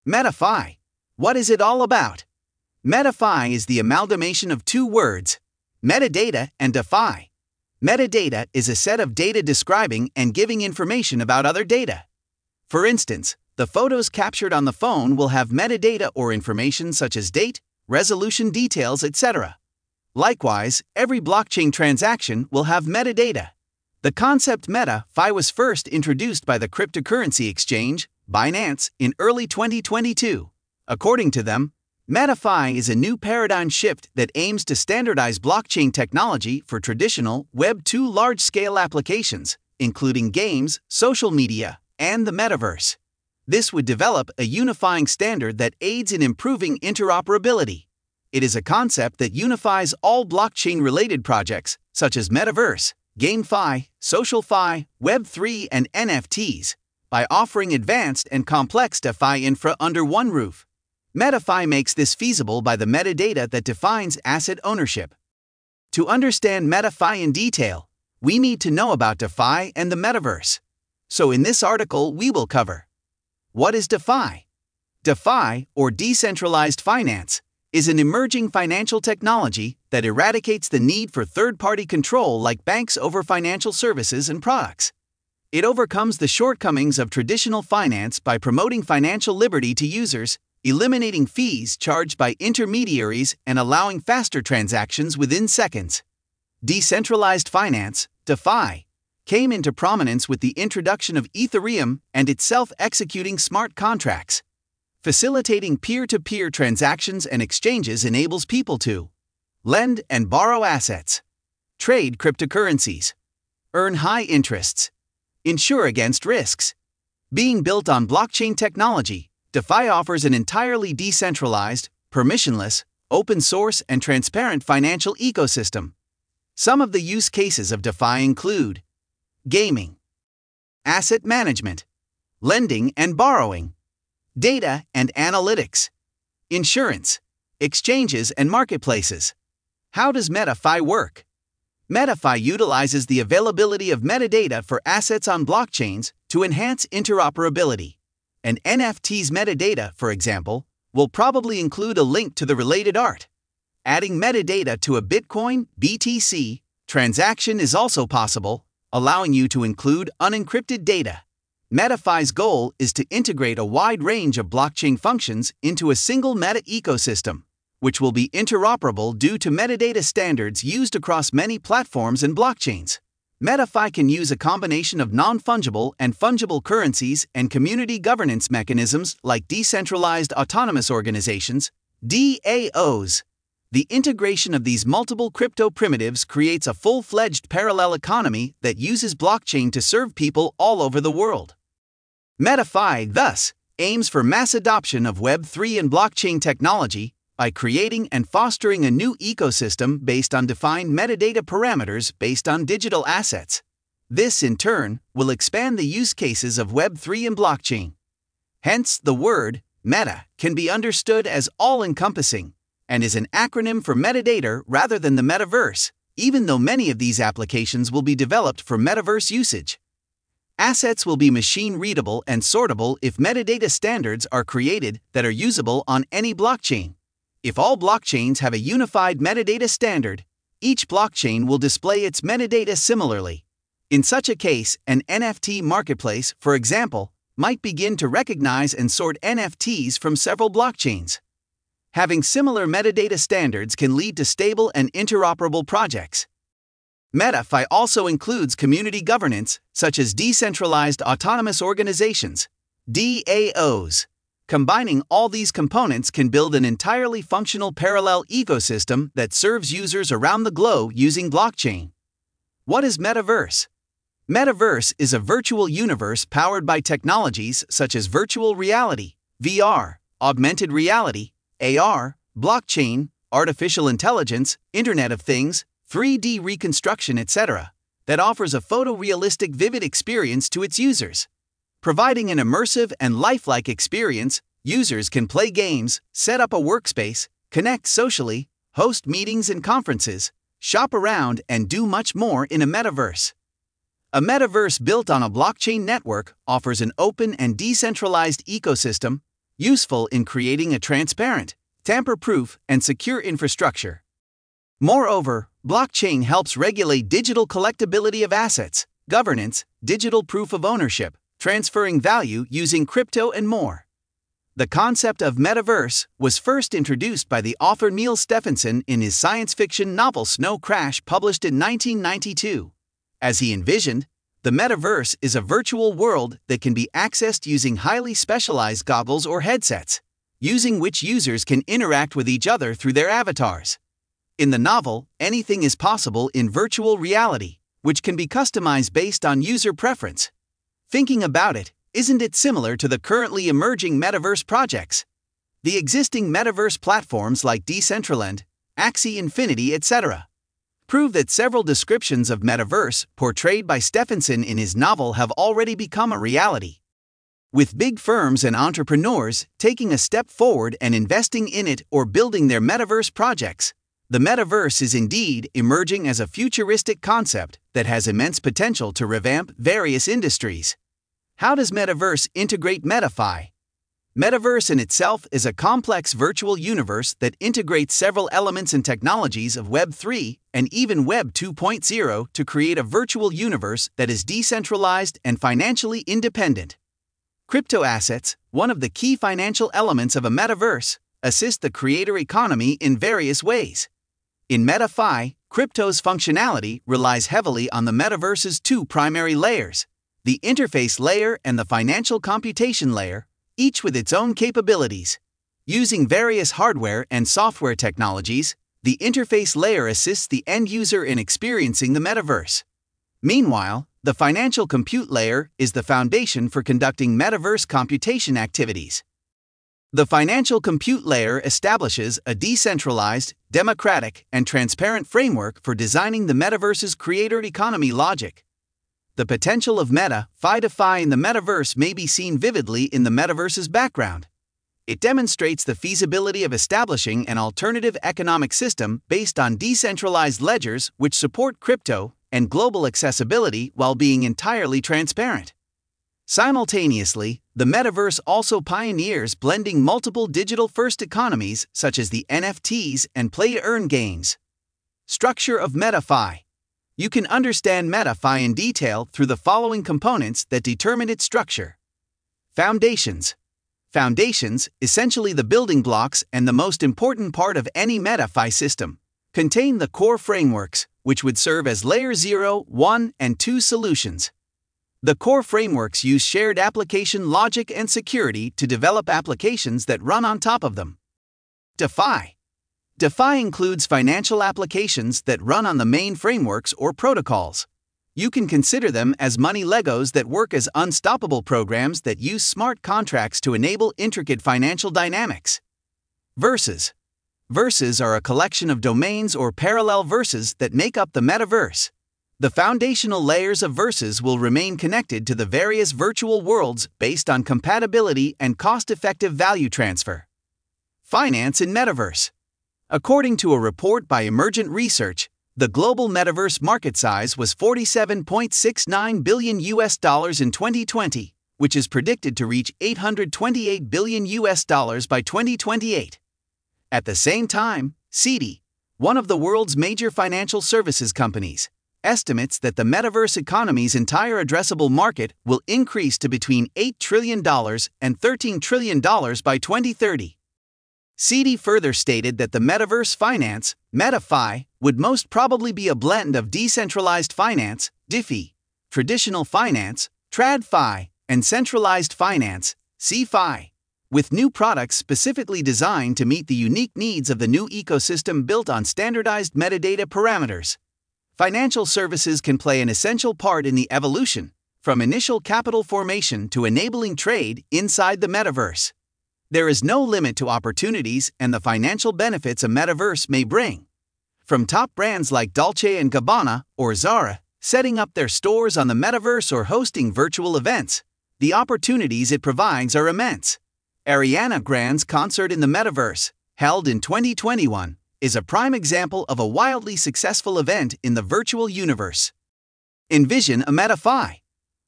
MetaFi. What is it all about? MetaFi is the amalgamation of two words, metadata and DeFi. Metadata is a set of data describing and giving information about other data. For instance, the photos captured on the phone will have metadata or information such as date, resolution details, etc. Likewise, every blockchain transaction will have metadata. The concept MetaFi was first introduced by the cryptocurrency exchange, Binance, in early 2022. According to them, MetaFi is a new paradigm shift that aims to standardize blockchain technology for traditional Web 2 large-scale applications, including games, social media, and the metaverse. This would develop a unifying standard that aids in improving interoperability. It is a concept that unifies all blockchain-related projects, such as metaverse, GameFi, SocialFi, Web3, and NFTs, by offering advanced and complex DeFi infra under one roof. MetaFi makes this feasible by the metadata that defines asset ownership. To understand MetaFi in detail, we need to know about DeFi and the metaverse. So in this article, we will cover: what is DeFi? DeFi, or decentralized finance, is an emerging financial technology that eradicates the need for third-party control like banks over financial services and products. It overcomes the shortcomings of traditional finance by promoting financial liberty to users, eliminating fees charged by intermediaries, and allowing faster transactions within seconds. Decentralized finance, DeFi, came into prominence with the introduction of Ethereum and its self-executing smart contracts. Facilitating peer-to-peer transactions and exchanges enables people to lend and borrow assets, trade cryptocurrencies, earn high interests, insure against risks. Being built on blockchain technology, DeFi offers an entirely decentralized, permissionless, open-source, and transparent financial ecosystem. Some of the use cases of DeFi include gaming, asset management, lending and borrowing, data and analytics, insurance, exchanges and marketplaces. How does MetaFi work? MetaFi utilizes the availability of metadata for assets on blockchains to enhance interoperability. An NFT's metadata, for example, will probably include a link to the related art. Adding metadata to a Bitcoin (BTC) transaction is also possible, allowing you to include unencrypted data. MetaFi's goal is to integrate a wide range of blockchain functions into a single meta ecosystem, which will be interoperable due to metadata standards used across many platforms and blockchains. MetaFi can use a combination of non-fungible and fungible currencies and community governance mechanisms like decentralized autonomous organizations, DAOs. The integration of these multiple crypto primitives creates a full-fledged parallel economy that uses blockchain to serve people all over the world. MetaFi, thus, aims for mass adoption of Web3 and blockchain technology by creating and fostering a new ecosystem based on defined metadata parameters based on digital assets. This, in turn, will expand the use cases of Web3 and blockchain. Hence, the word meta can be understood as all-encompassing and is an acronym for metadata rather than the metaverse, even though many of these applications will be developed for metaverse usage. Assets will be machine-readable and sortable if metadata standards are created that are usable on any blockchain. If all blockchains have a unified metadata standard, each blockchain will display its metadata similarly. In such a case, an NFT marketplace, for example, might begin to recognize and sort NFTs from several blockchains. Having similar metadata standards can lead to stable and interoperable projects. MetaFi also includes community governance, such as decentralized autonomous organizations, DAOs. Combining all these components can build an entirely functional parallel ecosystem that serves users around the globe using blockchain. What is Metaverse? Metaverse is a virtual universe powered by technologies such as virtual reality, VR, augmented reality, AR, blockchain, artificial intelligence, Internet of Things, 3D reconstruction, etc., that offers a photorealistic, vivid experience to its users. Providing an immersive and lifelike experience, users can play games, set up a workspace, connect socially, host meetings and conferences, shop around, and do much more in a metaverse. A metaverse built on a blockchain network offers an open and decentralized ecosystem, useful in creating a transparent, tamper-proof, and secure infrastructure. Moreover, blockchain helps regulate digital collectability of assets, governance, digital proof of ownership, transferring value using crypto, and more. The concept of metaverse was first introduced by the author Neal Stephenson in his science fiction novel Snow Crash, published in 1992. As he envisioned, the metaverse is a virtual world that can be accessed using highly specialized goggles or headsets, using which users can interact with each other through their avatars. In the novel, anything is possible in virtual reality, which can be customized based on user preference. Thinking about it, isn't it similar to the currently emerging metaverse projects? The existing metaverse platforms like Decentraland, Axie Infinity, etc. prove that several descriptions of metaverse portrayed by Stephenson in his novel have already become a reality. With big firms and entrepreneurs taking a step forward and investing in it or building their metaverse projects, the metaverse is indeed emerging as a futuristic concept that has immense potential to revamp various industries. How does metaverse integrate MetaFi? Metaverse in itself is a complex virtual universe that integrates several elements and technologies of Web 3 and even Web 2.0 to create a virtual universe that is decentralized and financially independent. Crypto assets, one of the key financial elements of a metaverse, assist the creator economy in various ways. In MetaFi, crypto's functionality relies heavily on the metaverse's two primary layers, the interface layer and the financial computation layer, each with its own capabilities. Using various hardware and software technologies, the interface layer assists the end user in experiencing the metaverse. Meanwhile, the financial compute layer is the foundation for conducting metaverse computation activities. The financial compute layer establishes a decentralized, democratic, and transparent framework for designing the metaverse's creator economy logic. The potential of MetaFi in the metaverse may be seen vividly in the metaverse's background. It demonstrates the feasibility of establishing an alternative economic system based on decentralized ledgers which support crypto and global accessibility while being entirely transparent. Simultaneously, the metaverse also pioneers blending multiple digital-first economies such as the NFTs and play-to-earn games. Structure of MetaFi. You can understand MetaFi in detail through the following components that determine its structure. Foundations. Foundations, essentially the building blocks and the most important part of any MetaFi system, contain the core frameworks, which would serve as Layer 0, 1, and 2 solutions. The core frameworks use shared application logic and security to develop applications that run on top of them. DeFi. DeFi includes financial applications that run on the main frameworks or protocols. You can consider them as money Legos that work as unstoppable programs that use smart contracts to enable intricate financial dynamics. Verses. Verses are a collection of domains or parallel verses that make up the metaverse. The foundational layers of verses will remain connected to the various virtual worlds based on compatibility and cost-effective value transfer. Finance in metaverse. According to a report by Emergent Research, the global metaverse market size was $47.69 billion in 2020, which is predicted to reach $828 billion by 2028. At the same time, Citi, one of the world's major financial services companies, estimates that the metaverse economy's entire addressable market will increase to between $8 trillion and $13 trillion by 2030. Citi further stated that the metaverse finance, MetaFi, would most probably be a blend of decentralized finance, DeFi, traditional finance, TradFi, and centralized finance, CeFi, with new products specifically designed to meet the unique needs of the new ecosystem built on standardized metadata parameters. Financial services can play an essential part in the evolution, from initial capital formation to enabling trade inside the metaverse. There is no limit to opportunities and the financial benefits a metaverse may bring. From top brands like Dolce & Gabbana or Zara, setting up their stores on the metaverse or hosting virtual events, the opportunities it provides are immense. Ariana Grande's concert in the metaverse, held in 2021, is a prime example of a wildly successful event in the virtual universe. Envision a MetaFi.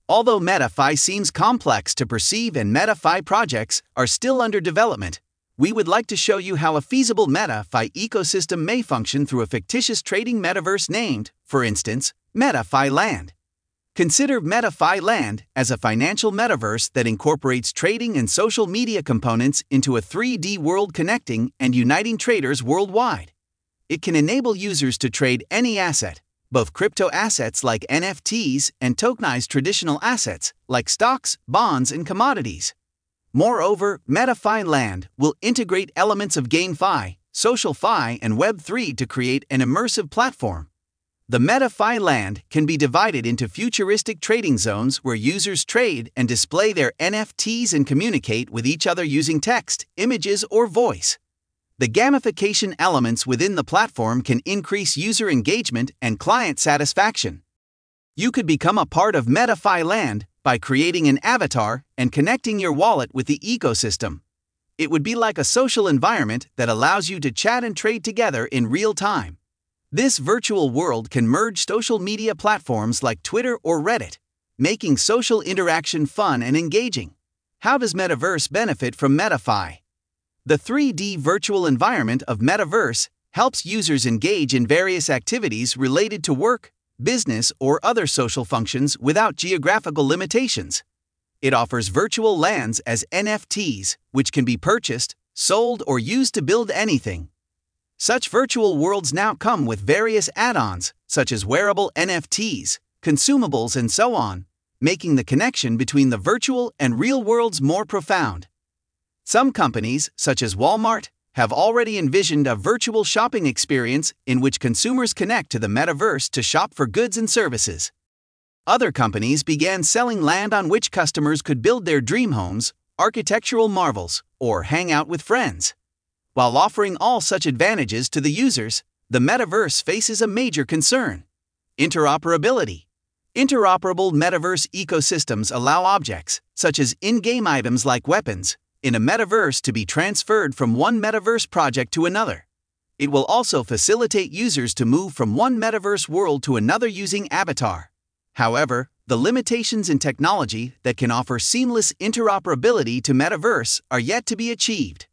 Although MetaFi seems complex to perceive and MetaFi projects are still under development, we would like to show you how a feasible MetaFi ecosystem may function through a fictitious trading metaverse named, for instance, MetaFi Land. Consider MetaFi Land as a financial metaverse that incorporates trading and social media components into a 3D world connecting and uniting traders worldwide. It can enable users to trade any asset, both crypto assets like NFTs and tokenized traditional assets like stocks, bonds, and commodities. Moreover, MetaFi Land will integrate elements of GameFi, SocialFi, and Web3 to create an immersive platform. The MetaFi Land can be divided into futuristic trading zones where users trade and display their NFTs and communicate with each other using text, images, or voice. The gamification elements within the platform can increase user engagement and client satisfaction. You could become a part of MetaFi Land by creating an avatar and connecting your wallet with the ecosystem. It would be like a social environment that allows you to chat and trade together in real time. This virtual world can merge social media platforms like Twitter or Reddit, making social interaction fun and engaging. How does Metaverse benefit from MetaFi? The 3D virtual environment of Metaverse helps users engage in various activities related to work, business, or other social functions without geographical limitations. It offers virtual lands as NFTs, which can be purchased, sold, or used to build anything. Such virtual worlds now come with various add-ons, such as wearable NFTs, consumables, and so on, making the connection between the virtual and real worlds more profound. Some companies, such as Walmart, have already envisioned a virtual shopping experience in which consumers connect to the metaverse to shop for goods and services. Other companies began selling land on which customers could build their dream homes, architectural marvels, or hang out with friends. While offering all such advantages to the users, the metaverse faces a major concern: interoperability. Interoperable metaverse ecosystems allow objects, such as in-game items like weapons, in a metaverse to be transferred from one metaverse project to another. It will also facilitate users to move from one metaverse world to another using Avatar. However, the limitations in technology that can offer seamless interoperability to metaverse are yet to be achieved.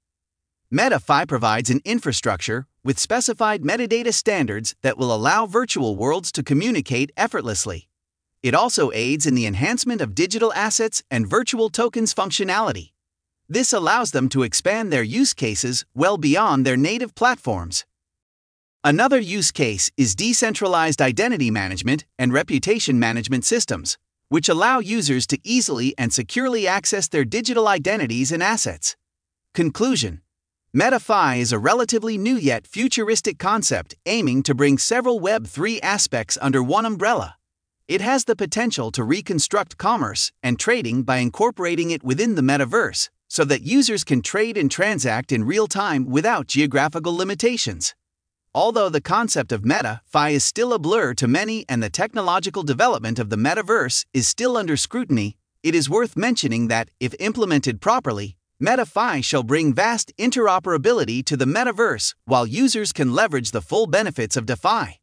MetaFi provides an infrastructure with specified metadata standards that will allow virtual worlds to communicate effortlessly. It also aids in the enhancement of digital assets and virtual tokens functionality. This allows them to expand their use cases well beyond their native platforms. Another use case is decentralized identity management and reputation management systems, which allow users to easily and securely access their digital identities and assets. Conclusion: MetaFi is a relatively new yet futuristic concept aiming to bring several Web3 aspects under one umbrella. It has the potential to reconstruct commerce and trading by incorporating it within the metaverse, so that users can trade and transact in real time without geographical limitations. Although the concept of MetaFi is still a blur to many and the technological development of the metaverse is still under scrutiny, it is worth mentioning that, if implemented properly, MetaFi shall bring vast interoperability to the metaverse while users can leverage the full benefits of DeFi.